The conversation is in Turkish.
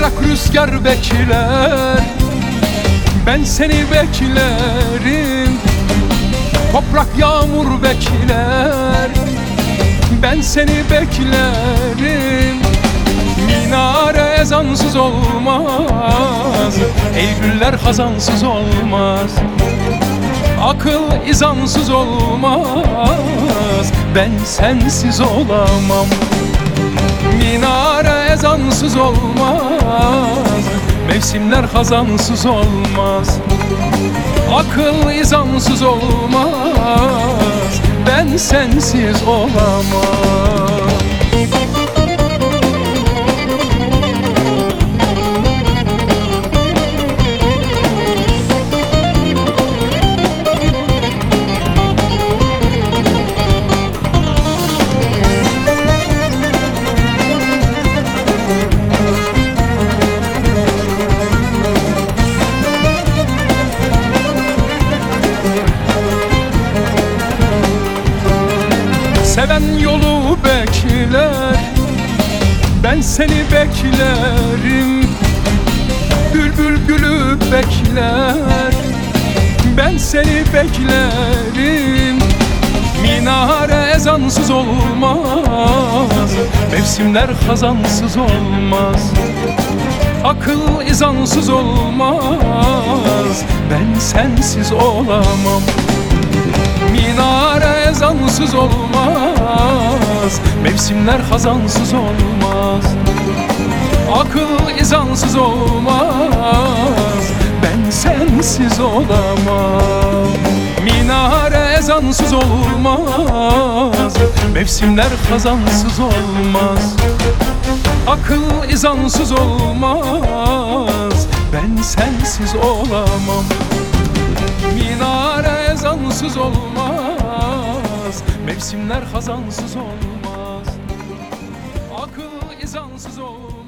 Berrak rüzgar bekler, ben seni beklerim. Toprak yağmur bekler, ben seni beklerim. Minare ezansız olmaz, Eylüller hazansız olmaz. Akıl izansız olmaz, ben sensiz olamam. Minare ezansız olmaz, mevsimler hazansız olmaz. Akıl izansız olmaz, ben sensiz olamam. Seven yolu bekler, ben seni beklerim. Bülbül gülü bekler, ben seni beklerim. Minare ezansız olmaz, mevsimler hazansız olmaz. Akıl izansız olmaz, ben sensiz olamam. Minare ezansız olmaz, mevsimler hazansız olmaz. Akıl izansız olmaz, ben sensiz olamam. Minare ezansız olmaz, mevsimler hazansız olmaz. Akıl izansız olmaz, ben sensiz olamam. Minare ezansız olmaz, mevsimler hazansız olmaz. Akıl izansız olmaz.